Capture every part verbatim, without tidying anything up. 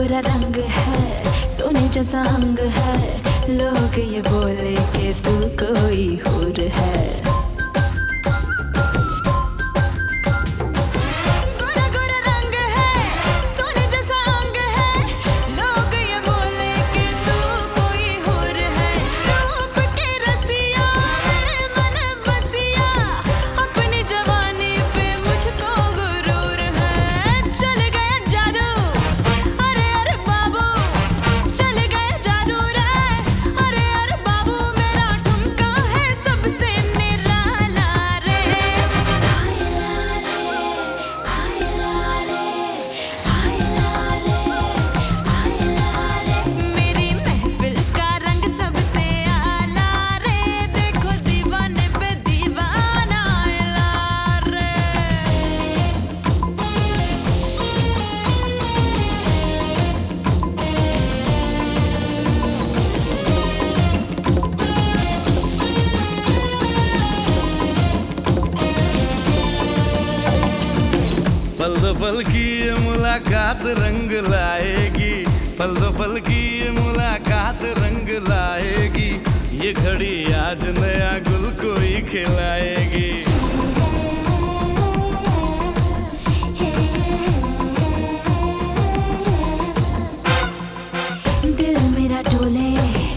गोरा रंग है, सोने जैसा अंग है, लोग ये बोले कि तू कोई हूर है। पल दो पल की ये मुलाकात रंग लाएगी, पल दो पल की ये मुलाकात रंग लाएगी, ये घड़ी आज नया गुल कोई खिलाएगी। दिल मेरा डोले,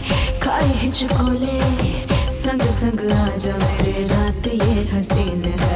खाए हिचकोले, संग संग आजा मेरे रात ये हसीन है।